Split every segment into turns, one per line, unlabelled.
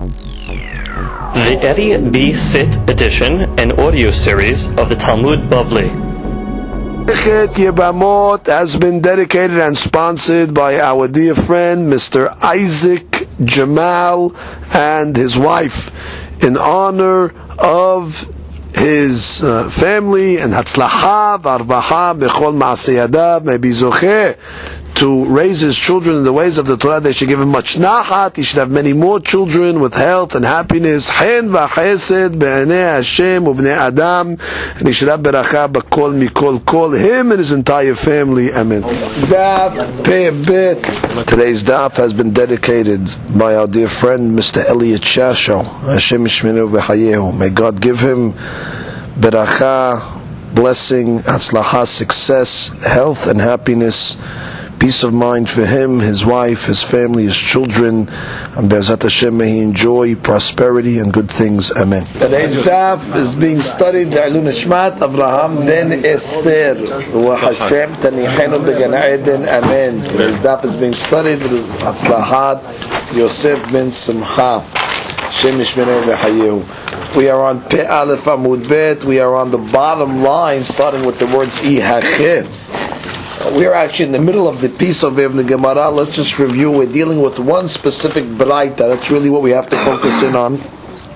The Eddie B. Sit edition and audio series of the Talmud Bavli.
Masechet Yebamot has been dedicated and sponsored by our dear friend Mr. Isaac Jamal and his wife in honor of his family and Hatzlacha v'Arbacha b'chol ma'aseh yadav. May be zocheh to raise his children in the ways of the Torah. They should give him much nachat. He should have many more children with health and happiness. Chen v'chesed be'anei Hashem u'bnei Adam. And he should have beracha b'kol mikol kol. Him and his entire family. Amen. Daf Pei Bet. Today's daf has been dedicated by our dear friend Mr. Elliot Shasho. Hashem yishmeru v'chayehu. May God give him beracha, blessing, hatzlacha, success, health and happiness, peace of mind for him, his wife, his family, his children, and Be'ezrat Hashem may he enjoy prosperity and good things. Amen. Today's daf is being studied Le'ilui Nishmat Avraham ben Esther wa Hashem tanichenu b'Gan Eden. Amen. Today's daf is being studied with Hatzlahat Yosef ben Simcha. Hashem yishmeru v'chayehu. We are on Pe Aleph Amud Bet. We are on the bottom line, starting with the words Ihacheh. We are actually in the middle of the piece of the Gemara. Let's just review. We're dealing with one specific braita. That's really what we have to focus in on.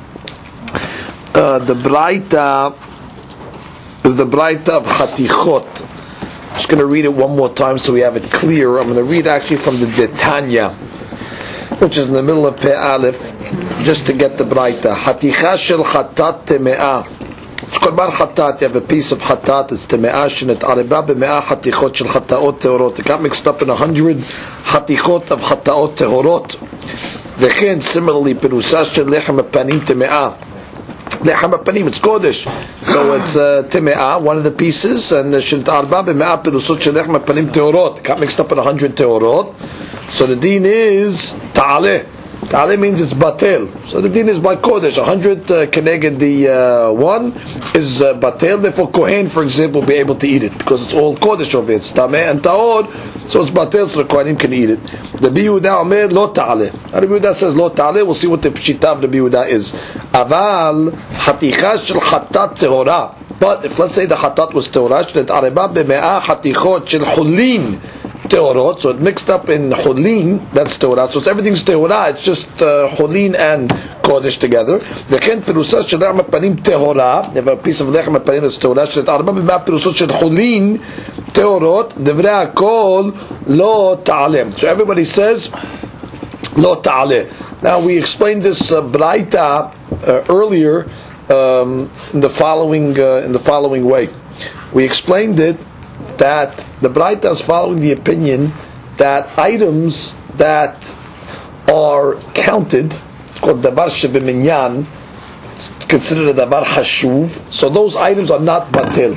The braita is the braita of Hatichot. I'm just going to read it one more time so we have it clear. I'm going to read actually from the Detanya, which is in the middle of Pe Aleph, just to get the braita. Haticha shel chatat teme'ah. It's korban hatat. You have a piece of hatat. It's teme'ah shenet areba b'me'ah hatichot shel hataot tehorot. It got mixed up in 100 hatichot of hataot tehorot. V'chen similarly perusah shel lechem hapanim teme'ah. Lechem hapanim, it's kodesh, so it's teme'ah, one of the pieces, and shenet areba b'me'ah perusot shel lechem hapanim tehorot. It got mixed up in 100 tehorot. So the deen is ta'aleh. Ta'aleh means it's batel. So the din is by kodesh. 100 keneged the one is batel. Therefore, kohen, for example, will be able to eat it because it's all kodesh over it. It's tameh and taor, so it's batel. So the kohenim can eat it. The Yehuda omer lo ta'aleh. The Yehuda says lo ta'aleh. We'll see what the pshita of the Yehuda is. Aval haticha shel hatat tehora. But if let's say the hatat was tehora, shnet areba b'me'ah hatichot shel chulin tehorot, so it mixed up in chulin, that's tehorah. So everything's tehorah, it's just chulin and kodesh together. V'chen perusah shel lechem hapanim tehorah. You have a piece of lechem hapanim that's tehorah. Shel arba b'me'ah perusot shel chulin tehorot. Devrei hakol lo ta'aleh. So everybody says lo ta'aleh. Now we explained this braita earlier in the following way. We explained it that the Braita is following the opinion that items that are counted, it's called davar shebeminyan, it's considered a davar hashuv, so those items are not batil.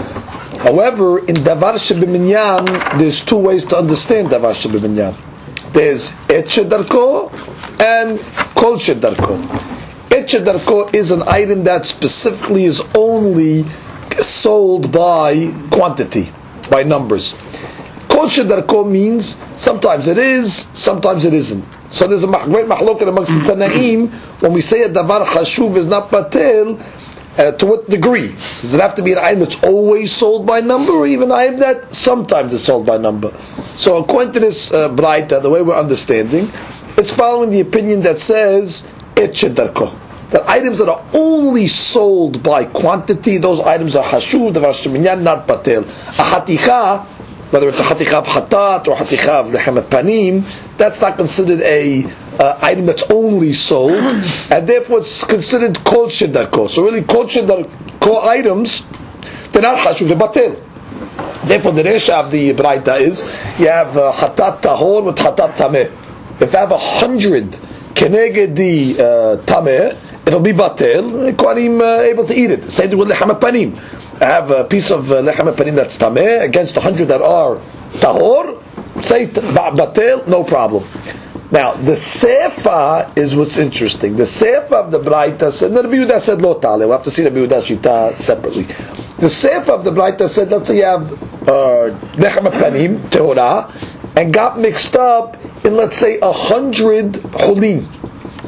However, in davar shebeminyan, there's two ways to understand davar shebeminyan. There's et shedarko and kol shedarko. Et shedarko is an item that specifically is only sold by quantity, by numbers. Kol shedarko means sometimes it is, sometimes it isn't. So there's a great mahloket amongst the Tanaim when we say a davar hashuv is not batel. To what degree? Does it have to be an item that's always sold by number, or even an item that sometimes is sold by number? So according to this braita, the way we're understanding, it's following the opinion that says et shedarko, that items that are only sold by quantity, those items are hashuv, davar sheminyan, not batel. A haticha, whether it's a haticha of hatat or haticha of lechem hapanim, that's not considered a item that's only sold, and therefore it's considered kol shedarko. So really, kol shedarko items, they're not hashuv, they're batel. Therefore, the resha of the braita is you have hatat tahor with hatat tameh. If I have 100 keneged the tameh, it'll be batel. Kohanim able to eat it. Same thing with lechem hapanim. I have a piece of lechem hapanim that's tameh against 100 that are tahor. Say batel, no problem. Now the sefa is what's interesting. The sefa of the braita said. The Yehuda said lo ta'aleh. We'll have to see the Yehuda shita separately. The sefa of the braita said, let's say you have lechem hapanim tehora and got mixed up in, let's say, 100 chulin.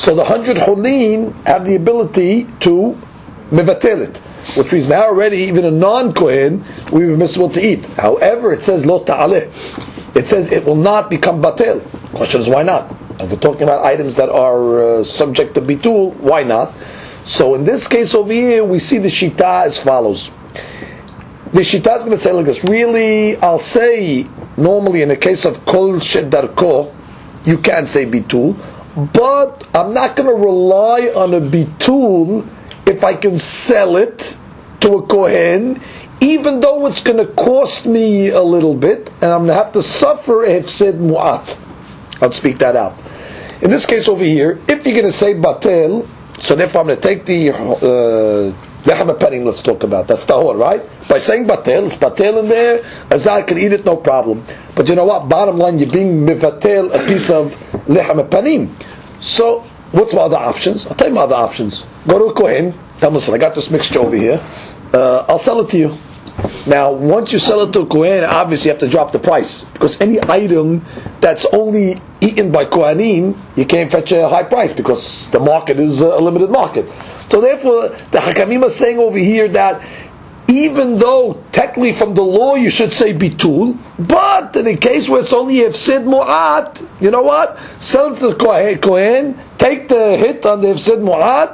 So the 100 chulin have the ability to mevatel it, which means now already even a non-kohen we were permissible to eat. However, it says lo ta'aleh. It says it will not become batel. Question is, why not? If we're talking about items that are subject to bitul, why not? So in this case over here, we see the shita as follows. The shita is going to say like this. Really, I'll say normally in the case of kol shedarko, you can say bitul, but I'm not going to rely on a bitul if I can sell it to a kohen, even though it's going to cost me a little bit, and I'm going to have to suffer hefsed mu'at. I'll speak that out. In this case over here, if you're going to say batel, so therefore I'm going to take the lechem hapanim, let's talk about. That's tahor, right? By saying batel, it's batel in there, Azar can eat it, no problem. But you know what? Bottom line, you're being mivatel a piece of lechem hapanim. So, what's my other options? I'll tell you my other options. Go to a kohen, tell him, listen, I got this mixture over here. I'll sell it to you. Now, once you sell it to a kohen, obviously you have to drop the price, because any item that's only eaten by kohanim, you can't fetch a high price because the market is a limited market. So therefore, the Hakamim is saying over here that even though technically from the law you should say bitul, but in a case where it's only hefsid mu'at, you know what? Sell it to the kohen, take the hit on the hefsid mu'at,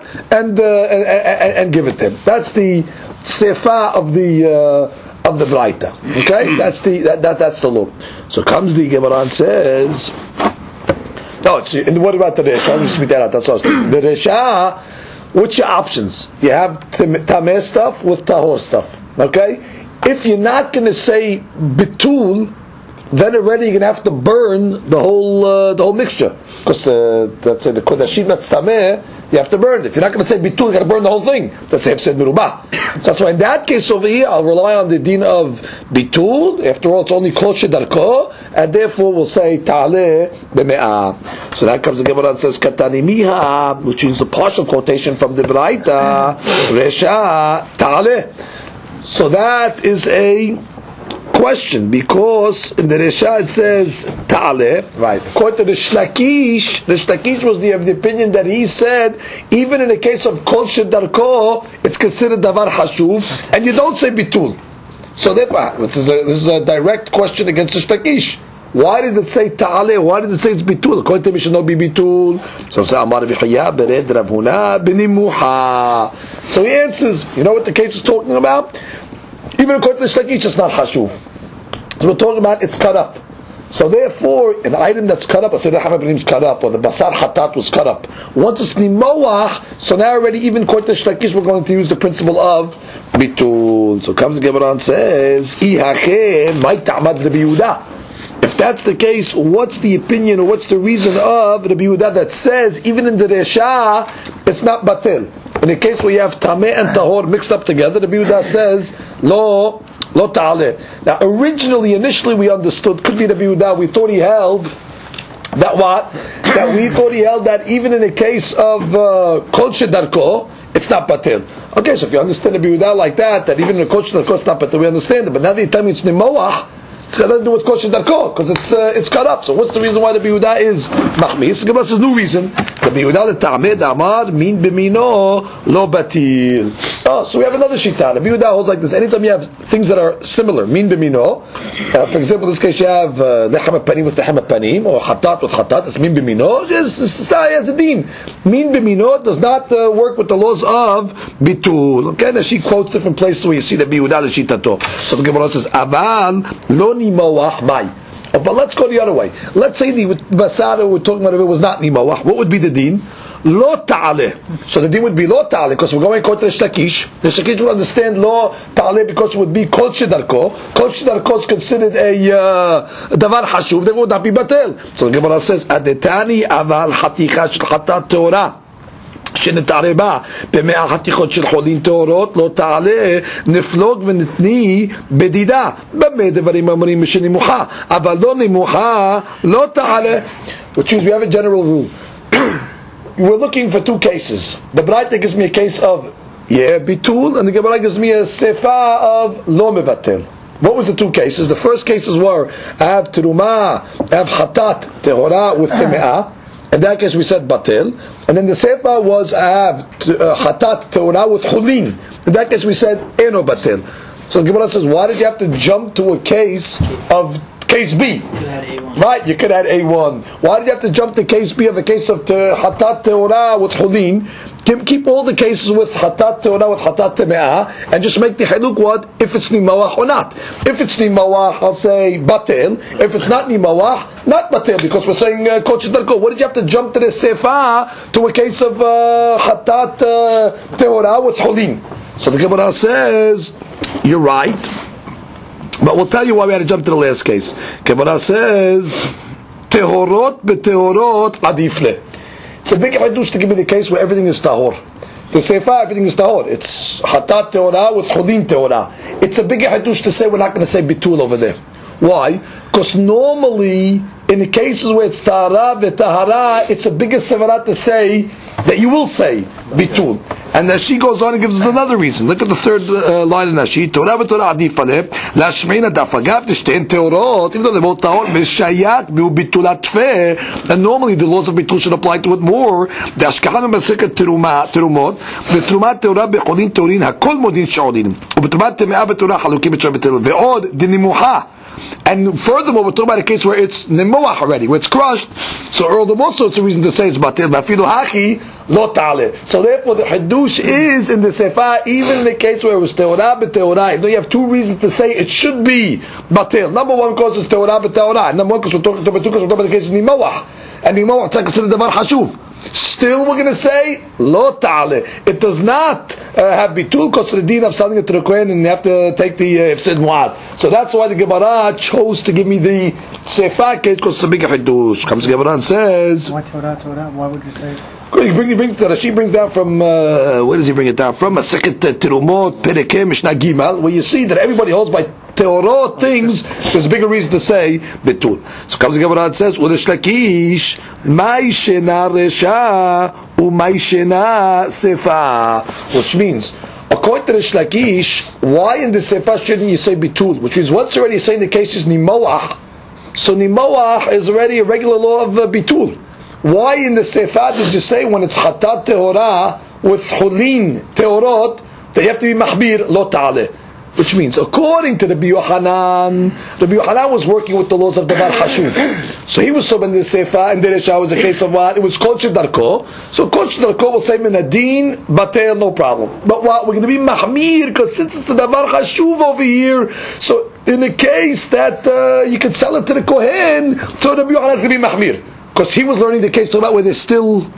and give it to him. That's the sefa of the Braita. Okay, that's the law. So comes the Gemara and says, no. And what about the Resha? Let me speak that out. That's what I was thinking. The Resha, what's your options? You have tameh stuff with tahor stuff. Okay, if you're not going to say bitul, then already you're going to have to burn the whole mixture, because let's say the kodashim that's tameh, you have to burn it. If you're not going to say bitul, you got to burn the whole thing. That's hefsed merubah. So that's why in that case over here, I'll rely on the din of bitul. After all, it's only kol shedarko, and therefore we'll say ta'aleh b'me'ah. So that comes the Gemara and says katani miha, which is a partial quotation from the Braita, resha ta'aleh. So that is a question, because in the Resha it says ta'aleh, right? According to the Shlakish was of the opinion that he said even in the case of kol shedarko, it's considered davar hashuv, and you don't say bitul. So therefore, this is a direct question against the Shlakish. Why does it say ta'aleh? Why does it say it's bitul? According to him, it should not be bitul. So say Amar B'Chaya bered Rav Huna b'nimuha. So he answers, you know what the case is talking about? Even according to the Shlakish, it's not hashuv. So we're talking about it's cut up. So therefore, an item that's cut up, I said the lechem hapanim is cut up, or the basar hatat was cut up. Once it's nimoach, so now already even according to the Shlakish, we're going to use the principle of bitul. So comes the Gemara and says, Ihache mai ta'amad Rabbi Yehuda. If that's the case, what's the opinion or what's the reason of Rabbi Yehuda that says even in the Resha it's not batil? In the case where you have tameh and tahor mixed up together, Rabbi Yehuda says lo ta'aleh. Now initially we understood, could be Rabbi Yehuda, we thought he held that what? That we thought he held that even in the case of kol shedarko, it's not batil. Okay, so if you understand Rabbi Yehuda like that even in the kol shedarko it's not batil, we understand it. But now they tell me it's nimoach, it's got nothing to do with kol shedarko, because it's cut up. So what's the reason why the Rabbi Yehuda is machmis? Give us a new reason. Rabbi Yehuda l'ta'ameh da'amar min b'mino lo batil. Oh, so we have another shita. Rabbi Yehuda holds like this. Anytime you have things that are similar, min b'mino. For example, in this case you have lechem hapanim with lechem hapanim, or hatat with hatat. It's min b'mino. It's a din. Min b'mino does not work with the laws of bitul. Okay, now she quotes different places where you see Rabbi Yehuda l'shitato. So the Gemara says, aval lo nimoach mai. But let's go the other way. Let's say the basara we're talking about, if it was not nimawah, what would be the din? Lo ta'aleh. So the din would be lo ta'aleh, because we're going to the Shlakish. The Shlakish will understand lo ta'aleh because it would be kol shedarko. Kol shedarko is considered a davar hashuv, they would not be batel. So the Gemara says, adetani aval haticha shel hatat teorah שנתערבה ב100 חתיכות של חולין טהורות לא תעלה נפלוג ונתני בדידה. במה דברים אמרים שנמוכה אבל לא נמוכה לא תעלה. Which means we have a general rule. We're looking for two cases. The Braita gives me a case of bitul, and the Gemara gives me a sefa of lo mevatel. What was the two cases? The first cases were I have teruma, I have hatat tehora with teme'ah. In that case we said batel. And then the Sefer was I have Hatat Teorah with Chulin. In that case we said Eno Batel. So the Gemara says, why did you have to jump to a case of case B? Right, you could add A1. Why did you have to jump to case B of a case of Hatat Teorah with Chulin? Keep all the cases with Hatat Teorah with Hatat Teme'ah and just make the Hiluk what? If it's Nimawah or not. If it's Nimawah, I'll say Batel. If it's not Nimawah, not Batel, because we're saying Kodesh Darko. What did you have to jump to the Sefer to a case of Hatat Teorah with Chulin? So the Gemara says, you're right, but we'll tell you why we had to jump to the last case. Gemara says, Tehorot beTehorot adifle. It's a big hadush to give me the case where everything is tahor. The Sefer, everything is tahor. It's Hatat Teorah with Chulin Teorah. It's a big hadush to say we're not going to say bitul over there. Why? Because normally, in the cases where it's tahara v'tahara, it's a bigger sevarat to say that you will say bitul. And Nashi goes on and gives us another reason. Look at the third line of Nashi. Torah v'torah adif aleh, lashmeina dafagav t'shtein teorot, even though they're both tahor, mishayak b'bitulat tfeh, and normally the laws of bitul should apply to it more. Dashkahan b'seket terumot, v'terumat teorah b'chodin teorin, hakol modin sh'odin, u'b'terumat teme'ah v'torah halukim b'shor b'tel, ve'od dinimuha. And furthermore, we're talking about a case where it's nemoach already, where it's crushed. So all the more so it's a reason to say it's batil. Vafilu hachi lo ta'ale. So therefore, the hadush is in the sefer, even in the case where it was teorah b'teorah. Even though you have two reasons to say it should be batil. Number one, because it's teorah b'teorah. Number one, because we're talking about the case of nemoach, and nemoach is considered davar hashuv. Still, we're going to say lo ta'ale. It does not have bitul because the din of selling it to the kohen, and you have to take the ifsid mu'ad. So that's why the Gemara chose to give me the sefer case, because it's a big hadush. Comes the Gemara and says,
why Torah? Why would you say?
He brings down from where does he bring it down from? Masechet Terumot Perek Mishnah Gimel, where you see that everybody holds by Teorot things. There's a bigger reason to say bitul. So comes the Gemara and says, "Ulesh Lakish, Mai Shena Resha, Umai Shena Sefa," which means, according to the Shlakish, why in the Sefa shouldn't you say bitul? Which means once already saying the case is Nimoach, so Nimoach is already a regular law of bitul. Why in the Sefer did you say when it's Hatat Tehorah with Chulin Teorot they have to be Mahbir Lo Ta'ale? Which means, according to Rabbi Yochanan was working with the laws of Davar Hashuv. So he was told in the Sefer, and the Resha was a case of what? It was Kodesh Darko. So Kodesh Darko will say Minadin, Batel, no problem. But what? We're going to be Mahmir, because since it's a Davar Hashuv over here, so in the case that you could sell it to the Kohen, so Rabbi Yochanan is going to be Mahmir. Because he was learning the case about where they're not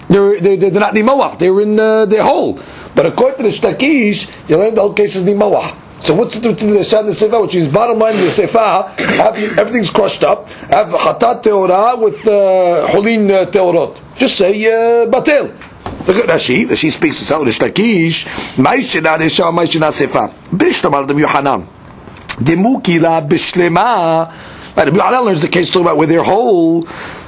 Nimawah, they're in their hole. But according to the Shtakish, you learn the whole case is Nimawah. So what's the difference between the Shad and the Sefer? Which means bottom line, the Sefer, everything's crushed up, have Hatat Teorah with Chulin Teorot. Just say Batel. Look at Rashi speaks to Saul Shtakish, Mai Shena Resha, Mai Shena Sefer. Bishtamar Rabbi Yochanan. Demukila Bishlema. Rabbi Yochanan learns the case talking about where they're whole.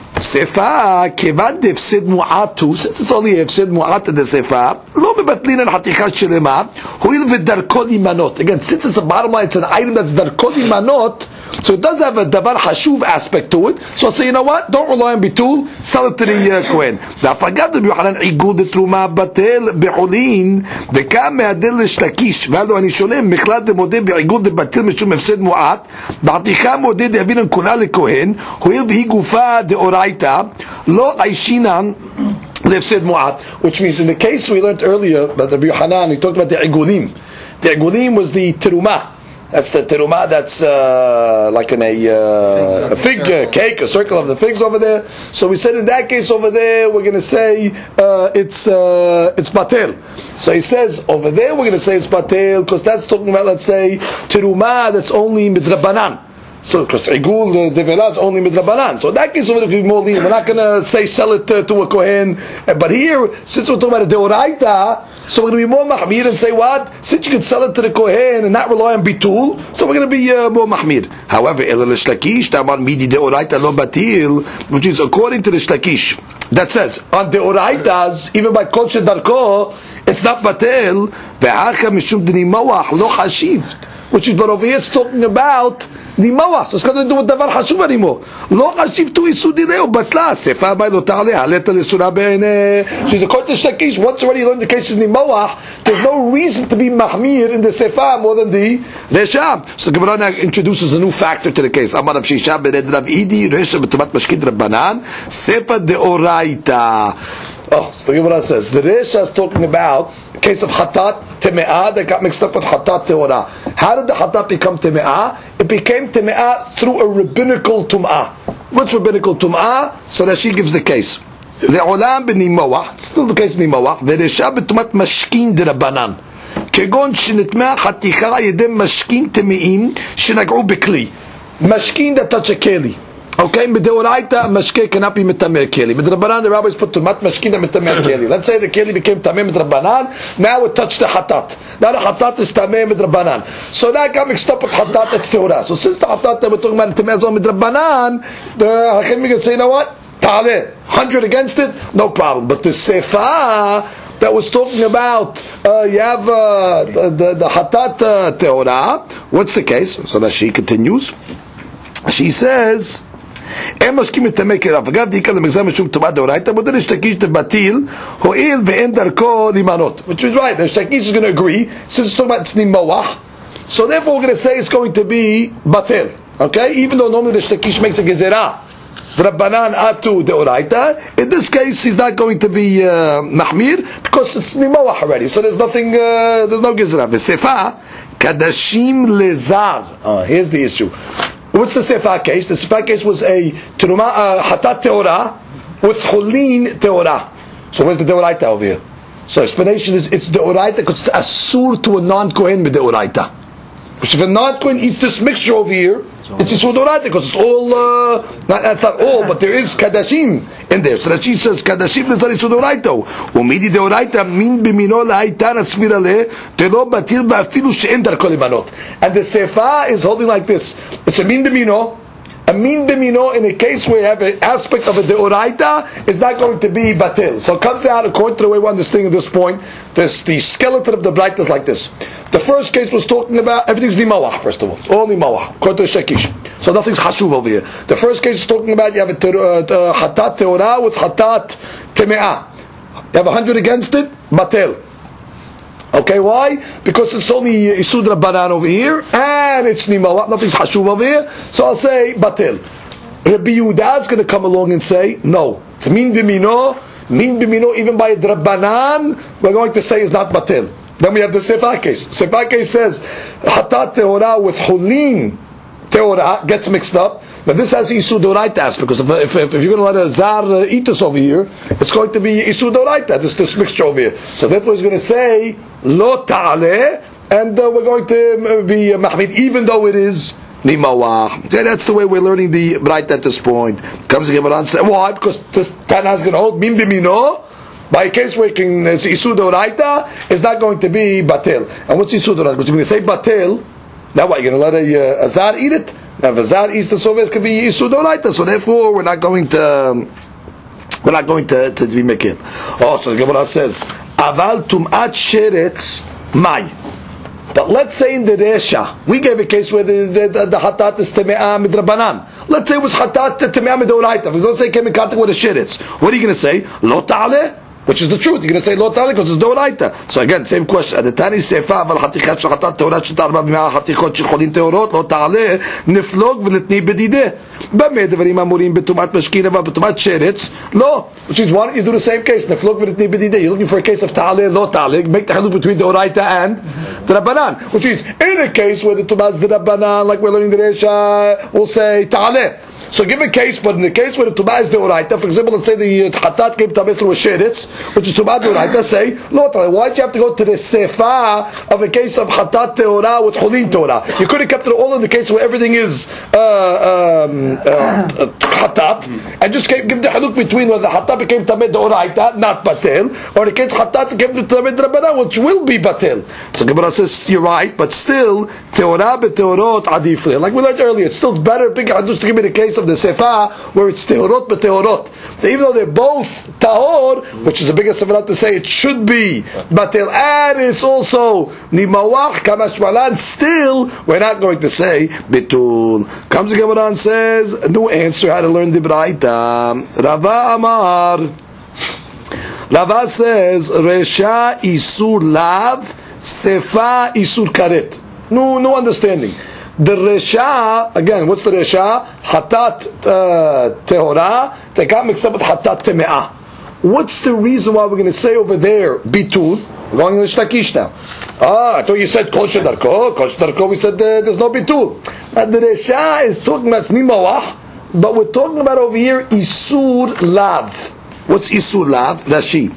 Sefer, kevan defsid mu'atu, since it's only defsid mu'at in the Sefer, lo mebatlin al haticha shelema, huil v'darko limanot. Again, since it's a bottom line, it's an item that's darko limanot, so it does have a davar hashuv aspect to it. So I say, you know what? Don't rely on bitul, sell it to the kohen. La'afagav Rabbi Yochanan igud truma batel be'olin, dekam me'adel l'shlakish, v'alo ani shonem, mechlad demodeh be'igud batel mishum defsid mu'at, ba'aticha modeh de'avinan kula lekohen, huil v'hi gufa de'oraita, lo aishinan lefsid mu'at, which means in the case we learned earlier about Rabbi Yochanan, he talked about the igulim. The igulim was the terumah. That's the terumah. That's like in a fig cake, a circle of the figs over there. So we said in that case over there, we're going to say it's batel. So he says over there we're going to say it's batel because that's talking about, let's say, terumah that's only midrabanan. So, because Igul Devela is only midrabanan. So in that case, over there, be more lenient. We're not going to say sell it to a kohen. But here, since we're talking about a deoraita, so we're going to be more mahmir and say what? Since you can sell it to the kohen and not rely on bitul, so we're going to be more mahmir. However, elel shlakish taman midi deoraita lo batil, which is according to the shlakish that says on deoraitas, even by kol shedarko, it's not batil. Ve'acha mishum dnimawach lo chashivt. Which is, but over here it's talking about Nimawah. So it's got to do with davar hashuv anymore. Lo hashiv tu isudi leo batla. Sefa by lo ta'ale haleta l'surah be'ene. She's according to Shakish. Once already learned the case is Nimawah, there's no reason to be mahmir in the sefa more than the resha. So the Gemara now introduces a new factor to the case. Amar Rav Shisha bered Rav Idi resha b'tumat mashkin rabbanan sefa deoraita. Oh, so the Gemara says the resha is talking about a case of hatat teme'ah that got mixed up with hatat teorah. How did the hatat become teme'ah? It became teme'ah through a rabbinical tum'ah. What's rabbinical tum'ah? So that she gives the case. Le'olam b'nimawah, still the case of nimawah. Ve'resha b'tumat mashkin d'rabbanan. כגון שנטמע חתיכה על ידי משכין טמאים שנגעו בכלי. משכין that touch a keli. Okay, mid'oraita mashke cannot be mitameh keli. Midrabanan, the rabbis put tumat mashkin that mitameh keli. Let's say the keli became tameh midrabanan. Now it touched the hatat. Now the hatat is tameh midrabanan. So now it got mixed up with hatat that's teorah. So since the hatat that we're talking about tameh zon midrabanan, the hachemim can say, you know what? Ta'aleh, 100 against it, no problem. But the sefa that was talking about, you have the hatat teorah. What's the case? So that she continues. She says. הם משקים את המקר, אגב דיקה למגזר משום טומאה דאורייתא, but then השתקיש דבטיל, הואיל ואין דרכו להימנות. Which is right, השתקיש is going to agree, since it's talking about nimawah, so therefore we're going to say it's going to be batil. Okay? Even though normally the השתקיש makes a gezerah, Rabbanan atu deoraita, in this case he's not going to be mahmir, because it's nimawah already, so there's nothing, there's no gezerah. V'sefa, kadashim lezar. Here's the issue. What's the sefa case? The sefa case was a teruma hatat teorah with chulin teorah. So where's the deoraita over here? So explanation is it's deoraita because it's asur to a non-kohen with deoraita. Which if a non-kohen eats this mixture over here, it's asur deoraita because it's all, that's not all, but there is kadashim in there. So that she says kadashim lezar asur deoraita. Umidi deoraita min b'mino la'aitan asmira le telo batil ba'afilu she'en darko limanot. And the sefa is holding like this. It's a min b'mino. A min b'mino in a case where you have an aspect of a deoraita is not going to be batil. So it comes out according to the way we understand at this point. The skeleton of the bright is like this. The first case was talking about everything's nimawah. First of all, all nimawah according to Shakish. So nothing's hashuv over here. The first case is talking about you have a hatat teorah with hatat teme'ah. You have 100 against it, batil. Okay, why? Because it's only Isud Rabbanan over here, and it's Nimawah, nothing's Hashuv over here, so I'll say Batil. Rabbi Yehuda is going to come along and say, no, it's Min Bimino, even by Rabbanan, we're going to say is not Batil. Then we have the Sefa case. Sefa case says, Hatat Teorah with Hulin Teorah gets mixed up. Now this has Isud Doraita aspect, because if you're going to let a Zar eat this over here, it's going to be Isud Doraita, this mixture over here. So therefore he's going to say, Lo Ta'aleh, and we're going to be Mahmid, even though it is Nimawah. Okay, that's the way we're learning the Bright at this point. Comes the Gemara and says, why? Because this Tana is going to hold Min Bimino, by a case where it's Isud Doraita, it's not going to be Batil. And what's Isud Doraita? Because you're going to say Batil, now what, you're going to let a Zar eat it? Now if a Zar eats the Soviets, could be Isud Doraita, so therefore we're not going to be Mekil. Also the Gemara says, Aval Tum'at Sheretz Mai. But let's say in the Resha, we gave a case where the Hatat is Teme'ah Midrabanan. Let's say it was Hatat Teme'ah Midoraita. If let's say it came in contact with a Sheretz, what are you going to say? Lo Ta'aleh? Which is the truth. You're going to say Lo Ta'aleh because it's Doraita. So again, same question. Adetani Sefa Aval Hatichat Shachatat Teorat Shetarba B'Mea Hatichot Shecholin Teorot Lo Ta'aleh Niflog V'Letni Bedideh B'Meh Devarim Amurim B'Tumat Meshkin Ava B'Tumat Sheretz Lo. Which is why don't you do the same case? Niflog V'Letni Bedideh. You're looking for a case of Ta'aleh Lo Ta'aleh. Make the haluk between the Doraita and the Rabbanan. Which means in a case where the Tumah is the Rabbanan, like we're learning the Resha, we'll say Ta'aleh. So give a case, but in the case where the Tumah is the Oraita, for example, let's say the Hatat came Tameh through a Sheretz, which is Tumah the Oraita, say, Lo Ta'aleh. Why do you have to go to the Sefa of a case of Hatat Teorah with Chulin Teorah? You could have kept it all in the case where everything is Hatat, and just give the haluk between whether the Hatat became Tameh the Oraita, not Batel, or the case Hatat became Tameh the Rabbanah, which will be Batel. So Gemara says, you're right, but still, Teorah be Teorot Adifli. Like we learned earlier, it's still better, big Hadush to give me the case case of the sefa, where it's tehorot b'tehorot. Even though they're both tahor, which is the biggest sefa to say it should be batel, and it's also nimawach kamash malan, still we're not going to say bitul. Comes the Gemara and says a new answer how to learn the Braita. Rava Amar. Rava says resha isur lav, sefa isur karet. No understanding. The resha, again, what's the resha? Hatat tehora. They got mixed up with hatat teme'ah. What's the reason why we're going to say over there bitul? We're going to shtakish now. I thought you said kol shedarko. Kol shedarko, we said there's no bitul. But the resha is talking about nimawah, but we're talking about over here isur lav. What's isur lav? Rashi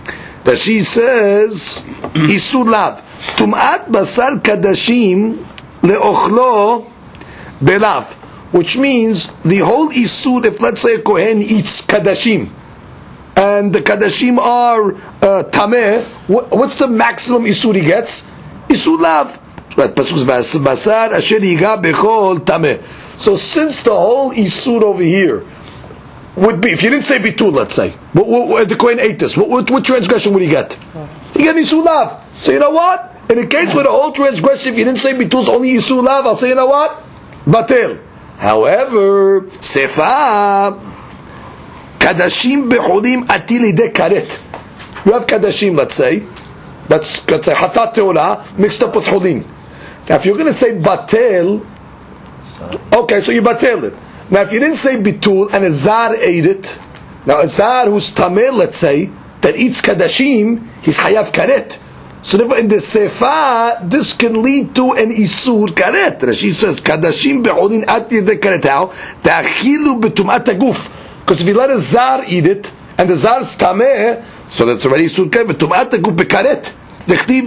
says isur lav tum'at basar kadashim le'ochlo belav, which means the whole isur, if let's say a kohen eats kadashim and the kadashim are tameh, what's the maximum isur he gets? Isur lav. Right, basar asher yiga bechol tameh. So since the whole isur over here would be, if you didn't say bitul, let's say, the kohen ate this, what transgression would he get? He get isur lav. So you know what? In a case where the whole transgression, if you didn't say bitul, is only isur lav, I'll say, you know what? Batel. However, sefa kadashim becholim atil ide karet. You have kadashim, let's say hatat teora mixed up with cholim. Now, if you're going to say batel, okay, so you batel it. Now, if you didn't say bitul and a zar ate it, now a zar who's tameh, let's say, that eats kadashim, he's hayav karet. So therefore, in the sefa, this can lead to an isur karet. Rashi says kadashim be'olin at yedei karet. How? Ta'achilu betumat aguf. Because if you let a zar eat it and the zar is tameh, so that's already isur karet. Betumat aguf bekaret. Which I'll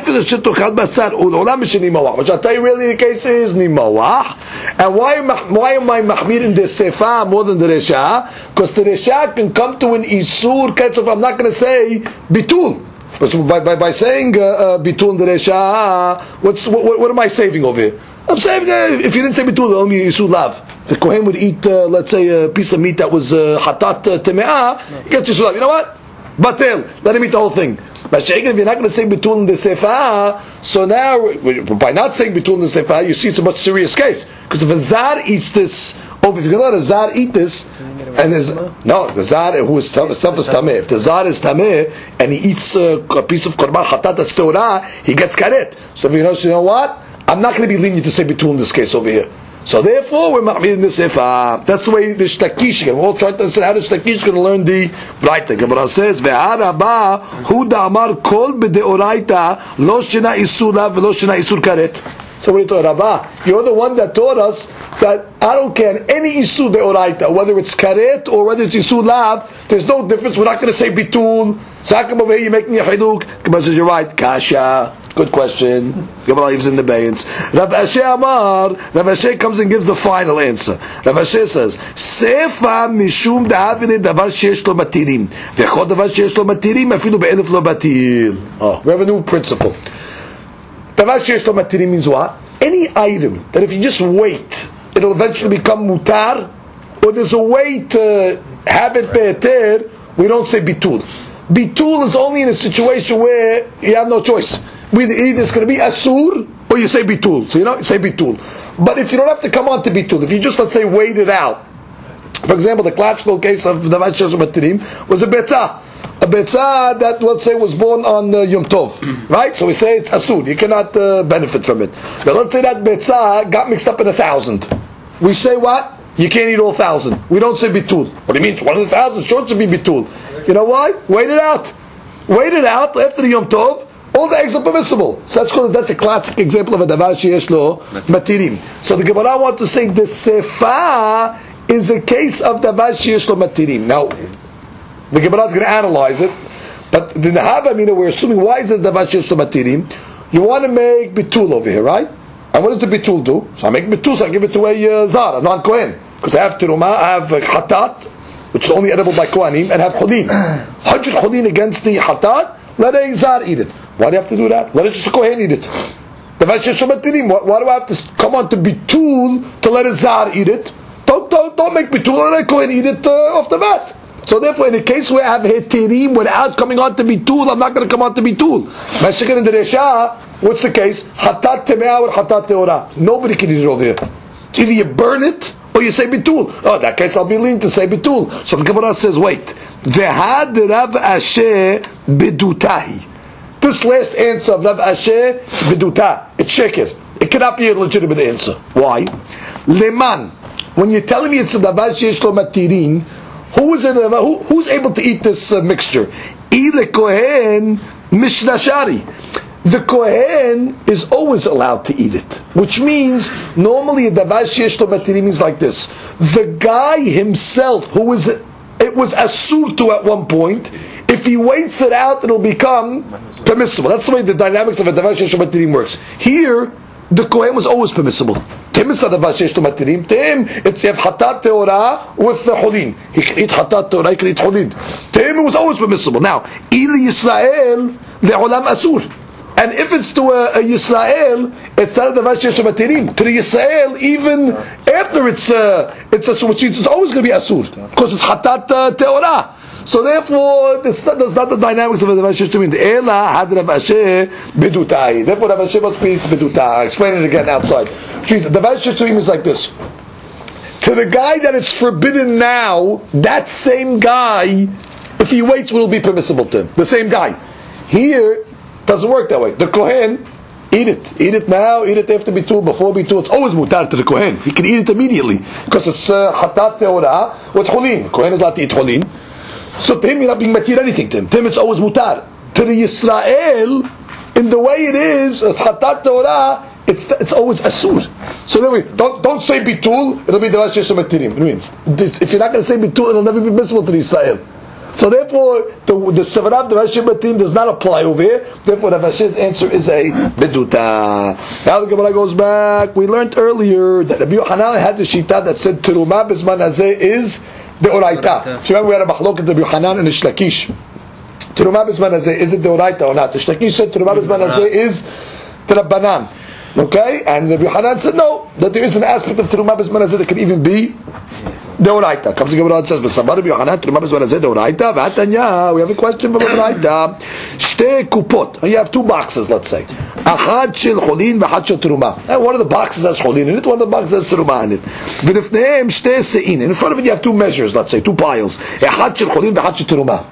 tell you really the case is nimawah. And why am I mahmir in the sefa more than the resha? Because the resha can come to an isur karet. I'm not going to say bitul. But by saying bitul in the resha, what am I saving over here? I'm saving if you didn't say bitul, only isur lav. The kohen would eat, let's say, a piece of meat that was hatat teme'ah, he gets isur lav. You know what? Batel, let him eat the whole thing. But if you're not going to say bitul in the sefa, so now by not saying bitul in the sefa, you see it's a much serious case. Because if a zar eats this, if you're going to let a zar eat this, and the zar who is self is tameh. If the zar is tameh and he eats a piece of korban hatat that's teorah, he gets karet. So if you know what, I'm not going to be lenient to say bitul in this case over here. So therefore, we're ma'mir in the sefa. That's the way the shtakish. We're all trying to understand how the shtakish is going to learn the Braita. Gemara says, "Ve'araba hu da'amar kol b'deoraita lo shena isur lav v'lo shena isur karet." So what are you talking about? You're the one that taught us that I don't care any isur deoraita, whether it's karet or whether it's isur lav. There's no difference. We're not going to say bitul. So how come over here you're making a chiluk? Gemara says you're right. Kasha. Good question. Gemara leaves in the bayans. Rav Asher Amar. Rav Asher comes and gives the final answer. Rav Asher says, "Sefa mishum da'avile davar sheyesh lo matirim, v'chol davar sheyesh lo matirim afilu be'elef lo batil." Oh, we have a new principle. Davar sheyesh lo matirim means what? Any item that if you just wait, it'll eventually become mutar, or there's a way to have it be'eter, we don't say bitul. Bitul is only in a situation where you have no choice. Either it's going to be asur or you say bitul. So you say bitul. But if you don't have to come on to bitul, if you just, let's say, wait it out. For example, the classical case of the Davar Sheyesh Lo Matirim was a betzah. A betzah that, let's say, was born on Yom Tov. Right? So we say it's asur. You cannot benefit from it. But let's say that betzah got mixed up in 1,000. We say what? You can't eat all 1,000. We don't say bitul. What do you mean? 1,000 sure to be bitul. You know why? Wait it out. Wait it out after the Yom Tov. All the eggs are permissible. So that's a classic example of a davar sheyesh lo matirim. So the Gemara wants to say the sefa is a case of davar sheyesh lo matirim. Now, the Gemara is going to analyze it, but the Havamina, we're assuming, why is it davar sheyesh lo matirim? You want to make bitul over here, right? And what does the bitul do? So I make bitul, so I give it to a zar, a non-kohen. Because I have terumah, I have hatat, which is only edible by kohanim, and have cholim. 100 cholim against the hatat, let a zar eat it. Why do you have to do that? Let it just a kohen eat it. Why do I have to come on to bitul to let a zar eat it? Don't make bitul, and go and eat it off the bat. So therefore, in a case where I have hetirim without coming on to bitul, I'm not going to come on to bitul. Mashiach in the Resha, what's the case? Hatat temeah or hatat teora. Nobody can eat it over here. It's either you burn it or you say bitul. Oh, in that case, I'll be leaning to say bitul. So the Gemara says, wait. V'had Rav Asher bidutahi. This last answer of Rav Asher is bidutah. It's sheker. It cannot be a legitimate answer. Why? Leman. When you're telling me it's a davar sheyesh lo matirin, who's able to eat this mixture? Ile kohen mishnashari. The kohen is always allowed to eat it, which means normally a davar sheyesh lo matirin means like this: the guy himself, it was asur to at one point, if he waits it out, it'll become permissible. That's the way the dynamics of a davar sheyesh lo matirin works. Here, the kohen was always permissible. Tim is not davar sheyesh lo matirim. Tim, it's you have hatat teora with the cholin. He can eat hatat teora, he can eat cholin. Tim, it was always permissible. Now, ili Yisrael le'olam asur. And if it's to a Yisrael, it's not a davar sheyesh lo matirim. To the Yisrael, even after it's asur, which means it's always going to be asur because it's hatat teora. So therefore, that's not the dynamics of a davar sheyesh lo matirim. Ela had Rav Asher bidutai. Therefore, Rav Asher must be bidutai. I'll explain it again outside. The davar sheyesh lo matirim is like this. To the guy that it's forbidden now, that same guy, if he waits, will be permissible to him. The same guy. Here, doesn't work that way. The Kohen, eat it now, eat it after bitul, before bitul. It's always mutar to the Kohen. He can eat it immediately because it's hatat teora with cholin. Kohen is allowed to eat cholin. So to him, you're not being matir anything to him. To him, it's always mutar. To the Yisrael, in the way it is, it's hatat teora. It's always asur. So then don't say bitul. It'll be davar sheyesh lo matirim. It means if you're not going to say bitul, it'll never be permissible to the Yisrael. So therefore, the Sevarav Davar sheyesh lo matirim does not apply over here. Therefore, Rav Asher's answer is a biduta. Now the Gemara goes back. We learned earlier that Rabbi Yochanan had the shita that said teruma b'zman hazeh is the oraita. So remember we had a machlok Rabbi Yochanan and the Shlakish. Teruma b'zman hazeh, is it the oraita or not? The Shlakish said teruma b'zman hazeh is the Rabbanan. Okay, and Rabbi Yochanan said no, that there is an aspect of teruma b'zman hazeh that can even be deoraita. Comes the Gemara and says, "V'sabar Rabbi Yochanan teruma b'zman hazeh deoraita." V'atanya, we have a question from deoraita. Shtei kupot. You have two boxes, let's say. Achad shel cholin v'achad shel teruma. And one of the boxes has cholin in it, one of the boxes has teruma in it. V'nifnehem shtei sein. In front of it you have two measures, let's say, two piles. Achad shel cholin v'achad shel teruma.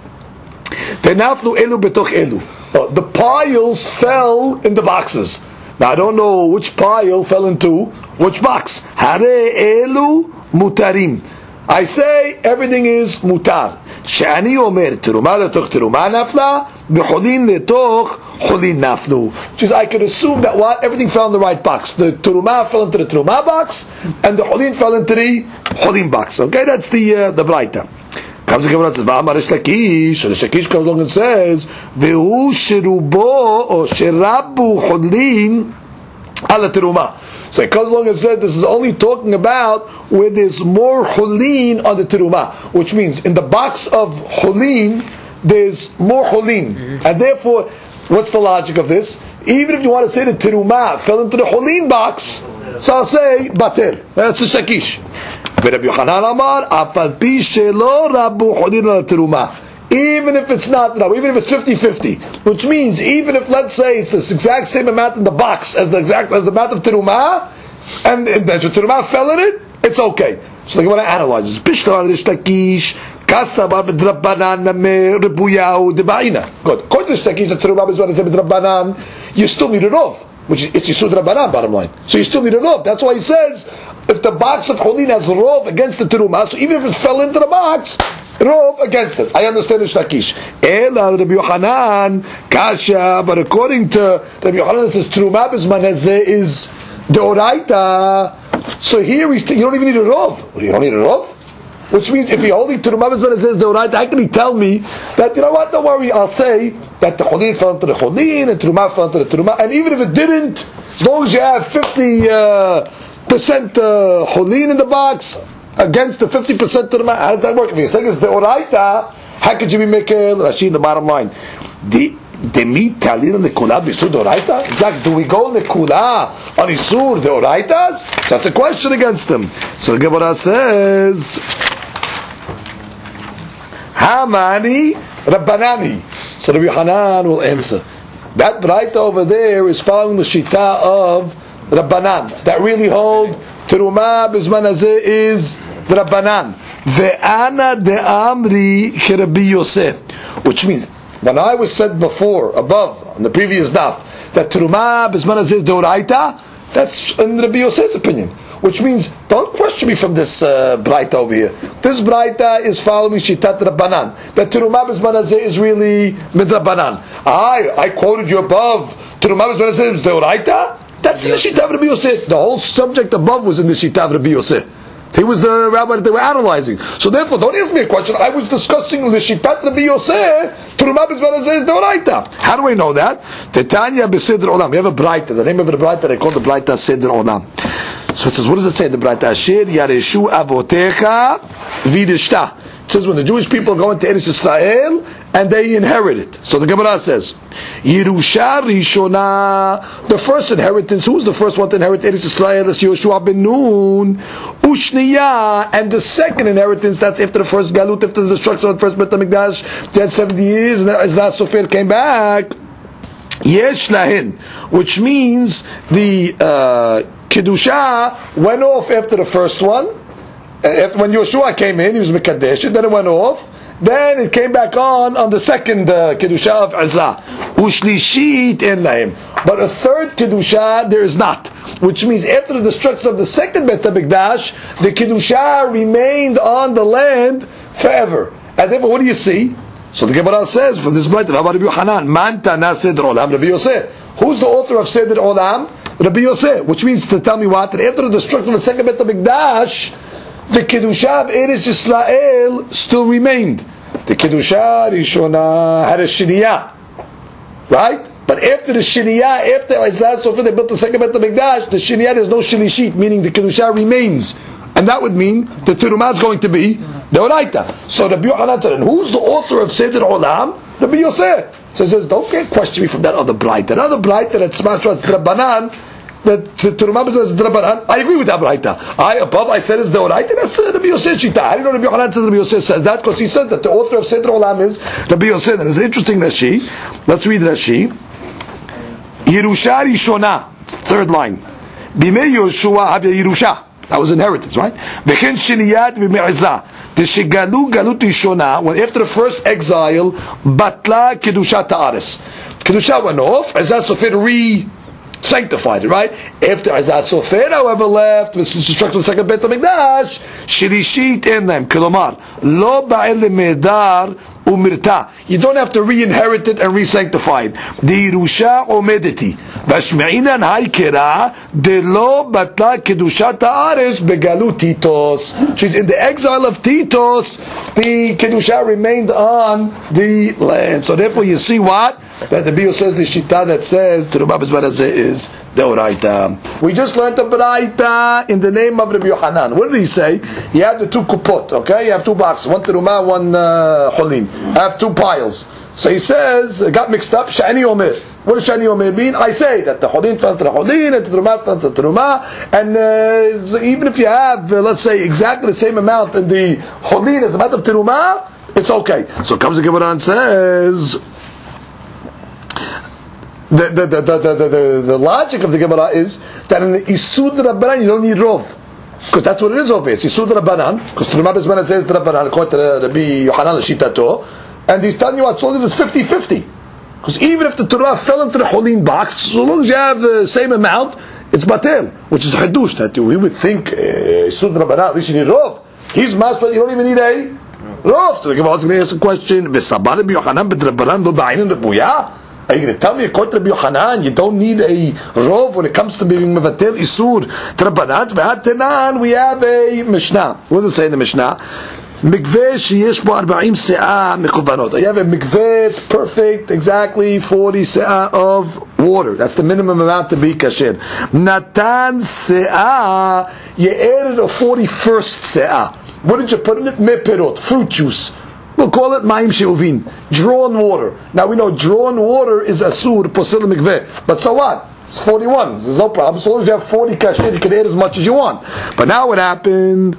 V'naflu elu betoch elu. The piles fell in the boxes. Now I don't know which pile fell into which box. Hare elu mutarim. I say everything is mutar. She'ani omer teruma letoch teruma nafla, v'cholin letoch cholin naflu. Which is I could assume that everything fell in the right box. The teruma fell into the teruma box, and the cholin fell into the cholin box. Okay, that's the braita. Comes the Gemara and says, "Va'amar Shlakish." And the Shlakish comes along and says, "Vehu sherubo or sherabu cholin ala teruma." So it comes along and said, this is only talking about where there's more cholin on the teruma, which means in the box of cholin there's more cholin, and therefore, what's the logic of this? Even if you want to say the teruma fell into the cholin box, so I'll say bater. That's the Shlakish. Rabbi Yochanan Amar, afal pi shelo rabu cholin ala teruma. Even if it's not, even if it's 50-50, which means even if, let's say, it's the exact same amount in the box as the amount of teruma, and there's a teruma fell in it, it's okay. So they want to analyze this. Bishtar l'shtakish kasaba b'drabanan me rebuyahu debaina. Good. According to l'shtakish, the teruma is what is b'drabanan. You still need a rov, which is it's yisud drabanan. Bottom line. So you still need a rov. That's why he says if the box of cholin has rov against the teruma, so even if it fell into the box, rov against it. I understand the Shlakish. Ela Rabbi Yochanan kasha, but according to Rabbi Yochanan, it says teruma b'zman hazeh is deoraita. So here you don't even need a rov. You don't need a rov, which means if you're holding teruma b'zman hazeh is deoraita, how can he tell me that you know what? Don't worry. I'll say that the cholin fell into the cholin and teruma fell into the teruma, and even if it didn't, as long as you have 50% cholin in the box against the 50% teruma, how does that work? If you're saying it's deoraita, How could you be Mekel? Rashi in the bottom line. Exactly. Do we go Nekula on Isur Deoraitas? That's a question against them. So the Gemara says, Hamani Rabbanani. So the Yohanan will answer. That Braita over there is following the Shita of Rabbanan. That really hold Terumah Bizman Hazeh is the Rabbanan. Ve'ana de'amri Rabbi Yosef. Which means, when I was said before, above, on the previous daf, that Terumah Bizman Hazeh is Deoraita, that's in Rabbi Yosef's opinion. Which means, don't question me from this Braita over here. This Braita is following Shitat Rabbanan. That Terumah Bizman Hazeh is really Midrabanan. I quoted you above, Terumah Bizman Hazeh is Deoraita? That's in the Shitat of Rabbi Yosef. The whole subject above was in the Shitat of Rabbi Yosef. He was the rabbi that they were analyzing. So therefore, don't ask me a question. I was discussing the Shitat Rabbi Yosef. Terumah Bizman Hazeh is Deoraita. How do we know that? Tetanya B'Sedr Olam. We have a Braita. The name of the Braita, they call the Braita Sedr Olam. So it says, what does it say in the Braita? Asher Yareshu Avotecha Vidishta. It says when the Jewish people go into Eretz Yisrael and they inherit it. So the Gemara says, Yerusha Rishona, the first inheritance. Who was the first one to inherit Eretz Yisrael? That's Yoshua ben Nun. Ushniya, and the second inheritance, that's after the first Galut, after the destruction of the first Bet HaMikdash. They had 70 years, and Ezra Sofer came back. Yesh Lahin, which means the Kedusha went off after the first one. When Yoshua came in, he was Mekadesh, then it went off. Then it came back on the second Kedusha of Ezra. Ushlishit in Laim. But a third Kedusha there is not. Which means after the destruction of the second Bet HaMikdash, the Kedusha remained on the land forever. And therefore, what do you see? So the Gemara says from this Braita, Rabbi Yohanan, Man Tana Sedr Olam, Rabbi Yosef. Who's the author of Sedr Olam? Rabbi Yosef. Which means to tell me what? That after the destruction of the second Bet HaMikdash, the Kedusha of Eretz Yisrael still remained. The Kedusha Rishona had a Shiniyah. Right? But after the Shiniyah, after Ezra Sofer, they built the second Bet HaMikdash, the Shiniyah, there's no Shinishit, meaning the Kedusha remains. And that would mean the Terumah is going to be Deoraita. So Rabbi Yohanan said, and who's the author of Sedr Olam? Rabbi Yosef. So he says, don't question me from that other Braita. That other Braita that smashed out Drabanan, that Terumah is Drabanan, I agree with that Braita. I said it's Deoraita, that's Rabbi Yosef Shita. I don't know Rabbi Yohanan says Rabbi Yosef says that, because he says that the author of Sedr Olam is Rabbi Yosef. And it's interesting Rashi. Let's read Rashi. Yerusha Rishona, third line. Bimei Yoshua Havya Yerusha. That was inheritance, right? V'chen Shiniyat v'me'ezah. The Shigalu Galut Rishona, when after the first exile, Batla Kedusha Ta'aris. Kedusha went off, Ezra Sofer re-sanctified it, right? After Ezra Sofer, however, left, with the destruction of the second Bet HaMikdash, Shirishit in them, Kilomar, Lo Ba'el Medar Umirta. You don't have to re-inherit it and re-sanctify it. The Yerusha Omedeti. Vashme'inan haikera de lo batla kedushat haaretz begalut Titos. Which is in the exile of Titos, the kedusha remained on the land. So therefore, you see what that the Bio says the shita that says Terumah Bizman Hazeh is Deoraita. We just learned the Braita in the name of Rabbi Yohanan. What did he say? You have the two kupot, okay? You have two boxes, one Terumah, one Cholin. I have two piles. So he says, got mixed up, Shani Omer. What does Shani Omer mean? I say that the Cholin fell to the Cholin, and the Terumah fell to the Terumah, and so even if you have, let's say, exactly the same amount in the Cholin as the amount of Terumah, it's okay. So comes the Gemara and says, the logic of the Gemara is that in the Isud Rabbanan you don't need Rov, because that's what it is over here. It's Isud Rabbanan, because Terumah Bizman Hazeh is Rabbanan according to Rabbi Yohanan Shitato, and he's telling you what, as long as it's 50-50. Because even if the Torah fell into the Cholin box, so long as you have the same amount, it's Batel, which is Hadush. That we would think Isud Rabbanan, at least you need Rov. He's Masper, you don't even need a Rov. So the Gemara is going to ask a question, V'sabar Rabbi Yohanan b'Drabanan lo ba'inin Rabbuya? Are you going to tell me, according to Rabbi Yohanan, you don't need a Rov when it comes to being Mevatel Isur Drabanan? V'hatenan, we have a Mishnah. What does it say in the Mishnah? Mikveh sheyesh bo 40 se'ah mekuvanot. You have a mikveh, it's perfect, exactly 40 se'ah of water. That's the minimum amount to be kasher. Natan se'ah, you added a 41st se'ah. What did you put in it? Mepirot, fruit juice. We'll call it Mayim She'uvin, drawn water. Now we know drawn water is Asur, Posel Mikveh. But so what? It's 41. There's no problem. So long as you have 40 kasher, you can add as much as you want. But now what happened?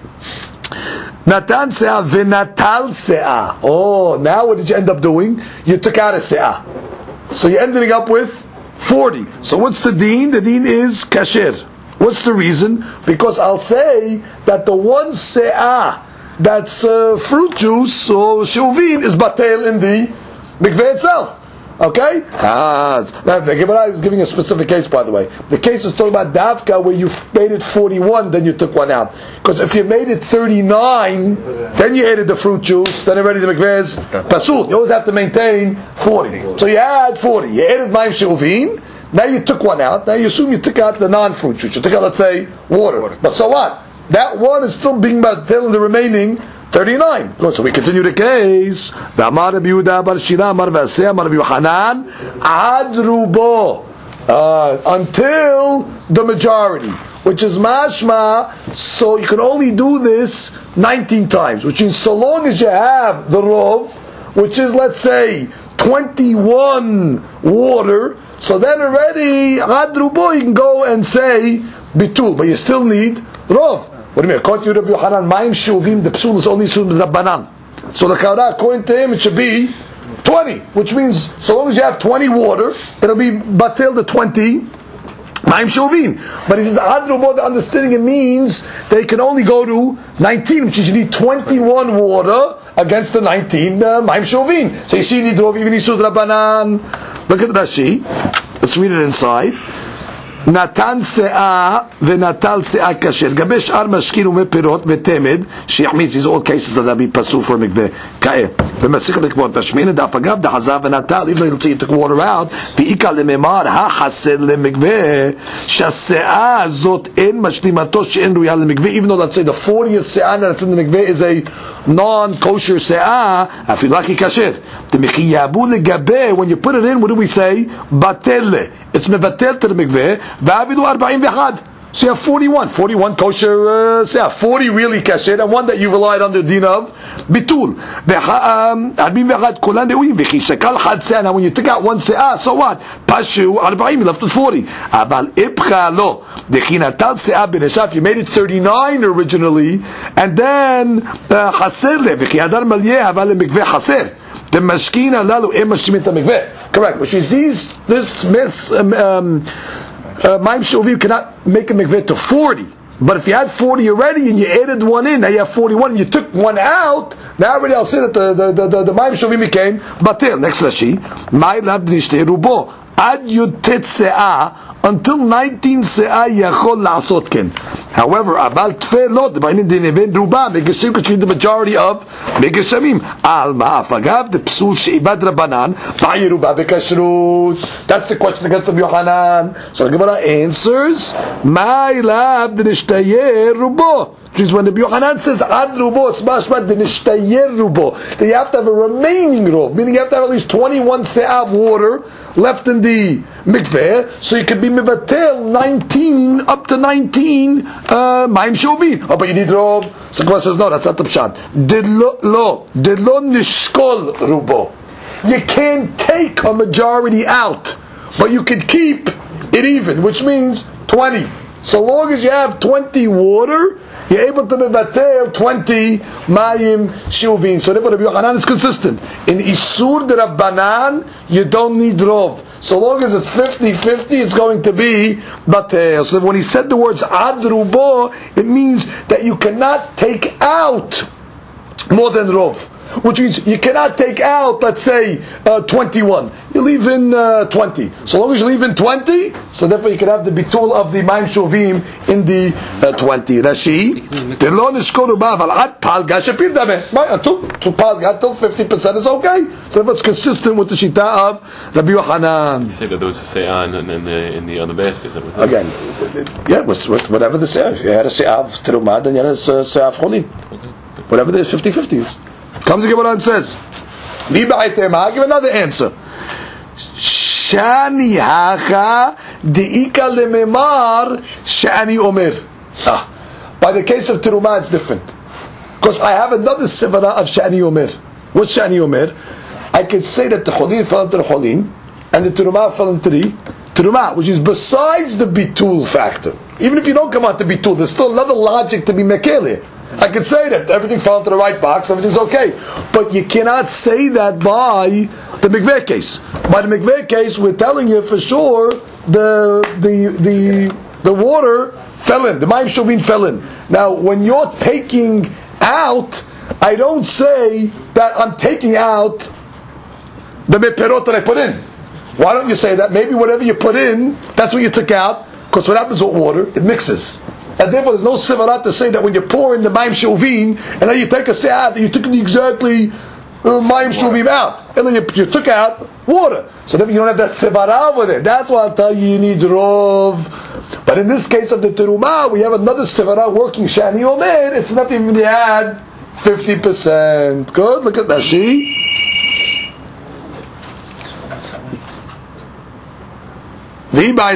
Natan se'ah v'natal se'ah. Oh, now what did you end up doing? You took out a se'ah. So you're ending up with 40. So what's the deen? The deen is kasher. What's the reason? Because I'll say that the one se'ah that's fruit juice or shuvin is batel in the mikveh itself. Okay? The Gemara is giving a specific case, by the way. The case is talking about davka where you made it 41, then you took one out. Because if you made it 39, then you added the fruit juice, then already the mikveh is pasul. You always have to maintain 40. So you add 40. You added mayim shuvin. Now you took one out. Now you assume you took out the non-fruit juice. You took out, let's say, water. But so what? That one is still being batel in the remaining 39. Good, so we continue the case. V'amar Rabbi Yehuda bar Shira amar v'aseh amar Rabbi Yochanan ad rubo, until the majority, which is mashma. So you can only do this 19 times, which means so long as you have the rov, which is, let's say, 21 water, so then already ad rubo you can go and say bitul, but you still need rov. What do you mean? According to Rabbi Yochanan, Mayim Shuvim, the psul is only Shuvim Rabbanan. So the Kaura, according to him, it should be 20, which means so long as you have 20 water, it'll be batil the 20 Mayim Shuvim. But he says, Adrubo, the understanding it means they can only go to 19, which is you need 21 water against the 19 Mayim Shuvim. So you see, you need Rov, even Yisud Rabbanan. Look at Rashi. Let's read it inside. נתן שאה ונטל שאה כשר גבי שאר משכין ומפירות ותמד שיחמיץ, these all cases that be pasul for מקווה כאה ומסיך לקבורת השמין דף אגב דחזה ונטל even though you took water out ואיקה לממר החסר למקווה שהשאה הזאת אין משלימתו שאין ראויה למקווה, even though let's say the 40th שאה that's in the מקווה is a non-kosher שאה אפילו רק היא כשר תמחייבו לגבי, when you put it in, what do we say? בטלה, it's מבטל to the מקווה ועבידו 41. So you have 41 kosher, 40 really kasher, and one that you relied on the din of bitul. 41 kolan deuim v'chishakal had se'ah. Now when you took out one se'ah, so what? Pashu 40, you left with 40. Aval ipcha lo dechinatal se'ah b'neshav. You made it 39 originally, and then haser le v'chiyadar malyeh aval lemikveh haser. The mashkina lalu em mashimit mikveh. Correct. Which is this Mayim Shuvim cannot make a mikveh to 40. But if you had 40 already and you added one in, now you have 41 and you took one out, now already I'll say that the Mayim Shuvim became batil. Next Rashi, May lav d'nishtei rubo ad yutet se'ah, until 19 se'ah yachol la'asot ken. However, abal tfelot b'ainin dinevin ruba megashim, which means the majority of megashamim al ma'afagav the psul she'ibad rabbanan ba'yiruba bekashrut. That's the question against Rabbi Yochanan. So the Gemara answers, my lab the nishtayeh rubo. Which means when Rabbi Yochanan says ad rubo, it's mashmat the nishtayeh rubo, that you have to have a remaining rov, meaning you have to have at least 21 se'ah of water left in the mikveh, so you could be mivatel 19 up to 19 Mayim Shuvim. Oh, but you need rov. So the Gemara says no, that's not the pshat. Did lo nishkol rubo. You can't take a majority out, but you could keep it even, which means 20. So long as you have 20 water, you're able to mevatel 20 Mayim Shuvim. So therefore Rabbi Yochanan is consistent. In Isur de Rabbanan, you don't need rov. So long as it's 50-50, it's going to be batel. So when he said the words ad rubo, it means that you cannot take out more than rov. Which means you cannot take out, let's say, 21. You leave in 20. So long as you leave in 20, so therefore you can have the bitul of the Mayim Shuvim in the 20. Rashi, until 50% is okay. So if it's consistent with the shita of Rabbi Yochanan.
You said that there was a se'ah in the other basket. That was
again, yeah, with whatever the se'ah. You had a se'ah of terumah, then you had a se'ah of cholin. Whatever it is, 50-50s. Comes the Gemara and says, give another answer. Shani hacha diika lememar shani omer. By the case of terumah, it's different, because I have another sivara of shani omer. What's Shani Omer? I could say that the Cholin fell into the Cholin, and the Terumah fell into the Terumah, which is besides the Bitul factor. Even if you don't come out to Bitul, there's still another logic to be Mekele. I could say that everything fell into the right box, everything's okay. But you cannot say that by the Mikveh case. By the Mikveh case, we're telling you for sure the water fell in, the Mayim Shovin fell in. Now, when you're taking out, I don't say that I'm taking out the meperot that I put in. Why don't you say that? Maybe whatever you put in, that's what you took out, because what happens with water, it mixes. And therefore there's no sivarat to say that when you pour in the Mayim Shovin, and then you take a se'at, you took the exactly Mayim Shovin out. And then you took out water. So then you don't have that sivarat with it. That's why I'll tell you need rov. But in this case of the terumah, we have another sivarat working Shani Omer. It's not even to add 50%. Good, look at Rashi. Really, I'll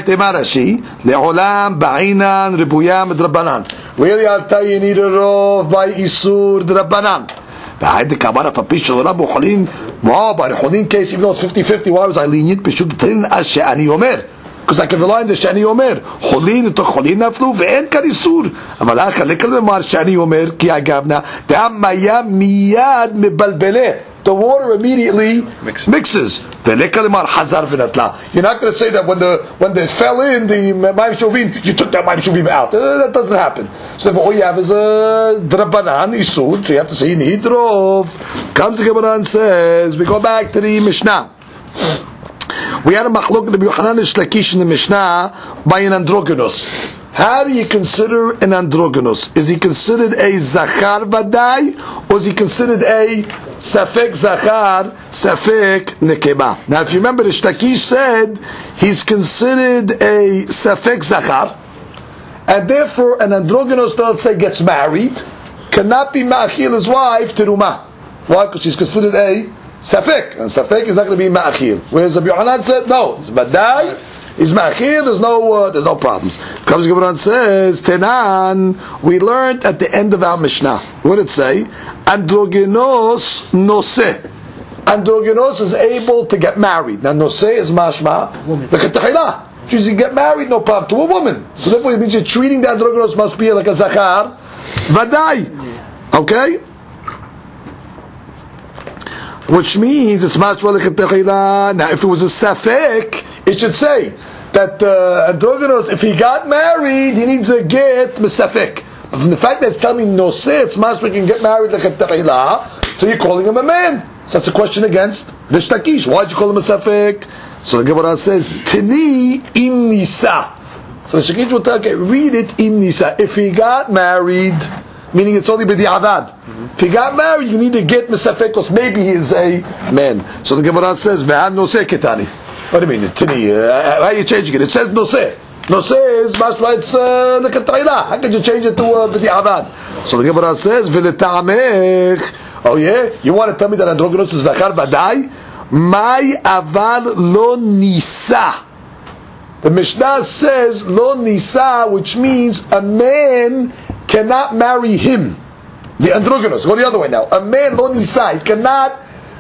tell you, you need a rov by Isur Drabanan. By the Cholin case, even though it's 50-50, why was I lenient? Because I can rely on the Shani Omer. Cholin to Cholin naflu ve'en kan Isur. אבל חלק למר Shani Omer כי אגבנה דאם מיה מיד מבלבלה. The water immediately mixes. You're not going to say that when they fell in the Mayim Shovin, you took that Mayim Shovin out. That doesn't happen. So therefore all you have is a Drabanan, Isud. So you have to say you need Rov. Comes the Gemara and says, we go back to the Mishnah. We had a machlok in the Yochanan Lakish in the Mishnah by an androgynous. How do you consider an androgynous? Is he considered a Zachar Vadai, or is he considered a Safek Zachar, Safek Nekeba? Now if you remember, the Shlakish said he's considered a Safek Zachar, and therefore an androgynous, let's say, gets married, cannot be Ma'achil his wife Terumah. Why? Because she's considered a Safek, and Safek is not going to be Ma'achil. Whereas Rabbi Yochanan said, no, it's Vadai, is Ma'achil, there's no problems. Comes the Gemara and says, Tenan, we learned at the end of our Mishnah. What did it say? Androgynos noseh. Androgynos is able to get married. Now noseh is mashma. Like a tahila. She's to get married, no problem, to a woman. So therefore it means you're treating the androgynos must be like a zachar. Vadai. Okay? Which means it's mashma like a tahila. Now if it was a safek, it should say that androgynous, if he got married, he needs a get misafek. But from the fact that it's telling me noseh, it's mashma can get married like a tahila, so you're calling him a man. So that's a question against Rish Lakish. Why'd you call him a safek? So the Gemara says, Tini im nisa. So Rish Lakish will tell, okay, read it im nisa. If he got married, meaning it's only b'di'avad. If he got married, you need to get misafek, because maybe he is a man. So the Gemara says, Ve'an noseh ketani. What do you mean? Tini, how are you changing it? It says noseh. Noseh is mashma, it's like a ta'ila. How can you change it to b'di'avad? So the Gemara says, V'leta'amech. Oh yeah? You want to tell me that androgynous is zachar badai? Mai aval lo nisa. The Mishnah says lo nisa, which means a man cannot marry him. The androgynous. Go the other way now. A man lo nisa, he cannot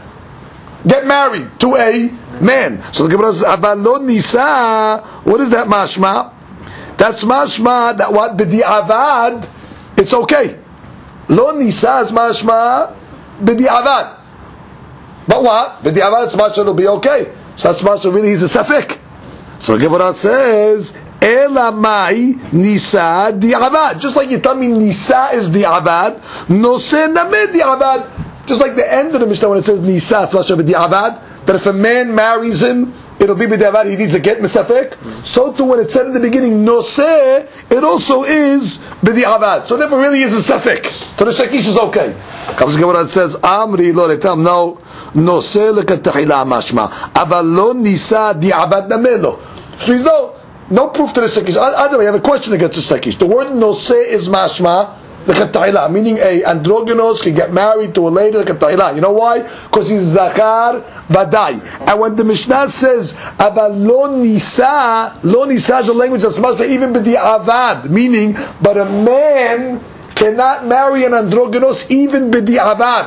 get married to a man. So the Gemara says, aval lo nisa. What is that mashma? That's mashma that what b'di'avad, it's okay. Lo nisa is mashma b'di'avad. But what? B'di'avad it's mashma it'll be okay. So that's mashma really is a safek. So the Gemara says, Elamai nisa di'avad. Just like you tell me nisa is di'avad, noseh nameh di'avad. Just like the end of the Mishnah when it says nisa, it's mashma b'di'avad, that if a man marries him, it'll be b'di'avad, he needs a get misafek. So too when it said in the beginning noseh, it also is b'di'avad. So therefore really is a safek. So the shakish is okay. Comes the Gemara and says, Amri lo letam, no, noseh lekatahila mashma, aval lo nisa di'avad namelo. So he's no proof to the shakish. Either way, I have a question against the shakish. The word noseh is mashma lekatahila, meaning a androgynous can get married to a lady lekatahila. You know why? Because he's zachar vadai. And when the Mishnah says aval lo nisa is a language that's mashma even b'di'avad, meaning but a man cannot marry an androgynous even b'di'avad.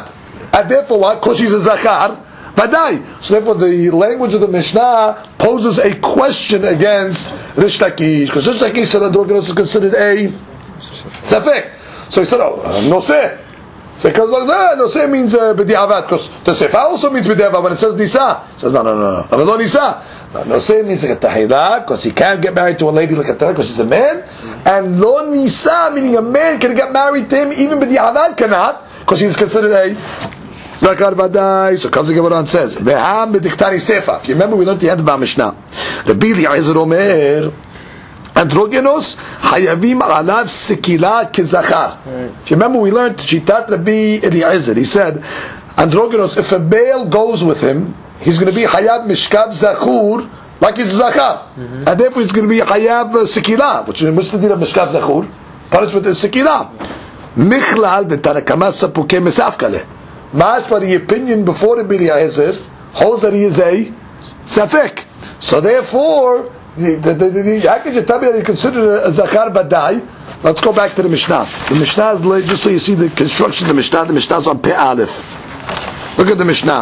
And therefore what? Because she's a Zachar, Vadai. So therefore the language of the Mishnah poses a question against Rish Lakish. Because Rish Lakish said androgynous is considered a Safek. So he said, Noseh. So because Noseh means B'di'avad. Because the Sefa also means B'di'avad when it says Nisa. He says, no. Avelo Nisa. Noseh means like a Tahila, because he can't get married to a lady like a Tahila, because he's a man. And Lo Nisa, meaning a man can get married to him, even B'di'avad cannot, because he's considered a Zakar Vadai. So comes the Gemara and says, V'ham b'diktari Sefa. If you remember, we learned the end of our Mishnah. Rabbi Eliezer Omer, androgynos hayavim alav sikila kizachar. If you remember, we learned Shitat Rabbi Eliezer. He said, androgynos, if a male goes with him, he's going to be hayab mishkav zakur, like he's zachar, and therefore he's going to be hayab sikila, which is the deal of mishkav zakur. Punishment is sikila. Michlal de tarakama sapuke mesafkale. Mas, by the opinion before Rabbi Eliezer, holds that he is a safek. So therefore, how could you tell me that you consider a Zachar Badai? Let's go back to the Mishnah. The Mishnah is late, just so you see the construction of the Mishnah. The Mishnah is on Pe Aleph. Look at the Mishnah.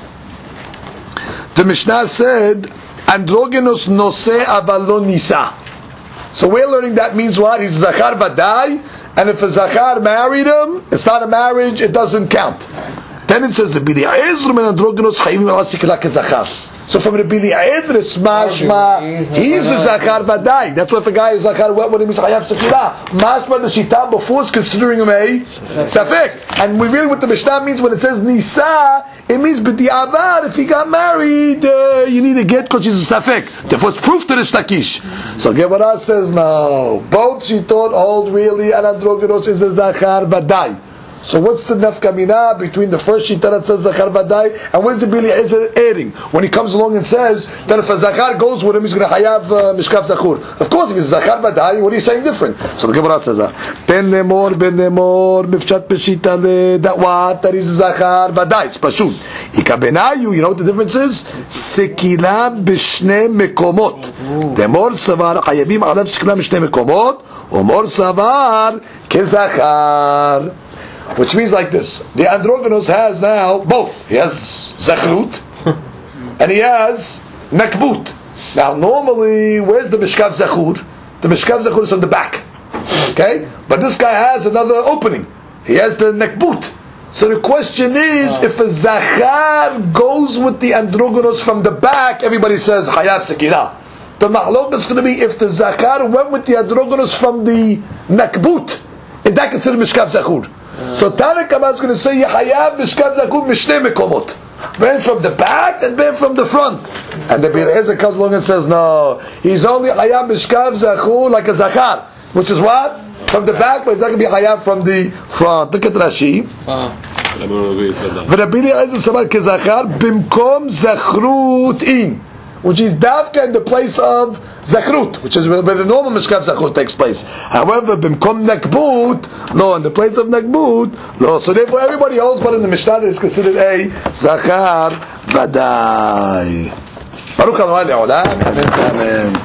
The Mishnah said, androgynous noseh avalon nisa. So we're learning that means what? He's Zachar Badai, and if a Zachar married him, it's not a marriage, it doesn't count. Then it says, the Bili Ezra men androgynous chayim ala sikila kezachar. So from the Bili Ezra, it's mashma, he's a Zachar Badai. That's why if a guy is Zachar, what he means chayav sikila. Mashma the Shita before is considering him a Safek. And we really what the Mishnah means when it says Nisa, it means B'di'avad, if he got married, you need to get because he's a Safek. Therefore it's proof to the Shtakish. So Gemara says no. Both Shitot hold really, and androgynous is a Zachar Badai. So what's the nafkamina between the first shita that says Zachar Badai and what is the Bili Ezer adding? When he comes along and says that if a Zachar goes with him, he's going to hayav Mishkav Zakur. Of course, if it's Zachar Badai, what are you saying different? So the Gemara says Ben Nemor, Mifshat Peshita Le, that what? That is Zachar Badai. It's Pashut. Ikabenayu, you know what the difference is? Sekila Bishne Mekomot. Demor Savar, Hayabim Alav Sekila Bishne Mekomot, Omor Savar Kezachar. Which means like this: the androgynous has now both. He has zachrut and he has nakbut. Now, normally, where's the mishkav zachur? The mishkav zachur is on the back. Okay, but this guy has another opening. He has the nakbut. So the question is, if a zachar goes with the androgynous from the back, everybody says hayav sekila. The mahlok is going to be if the zachar went with the androgynous from the nakbut. Is that considered mishkav zachur? So Tanakh is going to say Hayav Mishkav Zakur Mishneh Mekomot. Ben from the back and Ben from the front. And the Eliezer comes along and says, no, he's only Hayav Mishkav Zakur like a Zachar, which is what? From the back, but it's not going to be Hayav from the front. Look at Rashi. V'Rabbi Eliezer Samar Kezachar Bimkom Zachrut in, which is Davka in the place of Zachrut, which is where the normal Mishkav Zachrut takes place. However, Bimkom Nakbut, no, in the place of Nakbut, no. So therefore everybody else but in the Mishnah is considered a Zachar Vadai. Baruch Adonai Le'olam. Amen.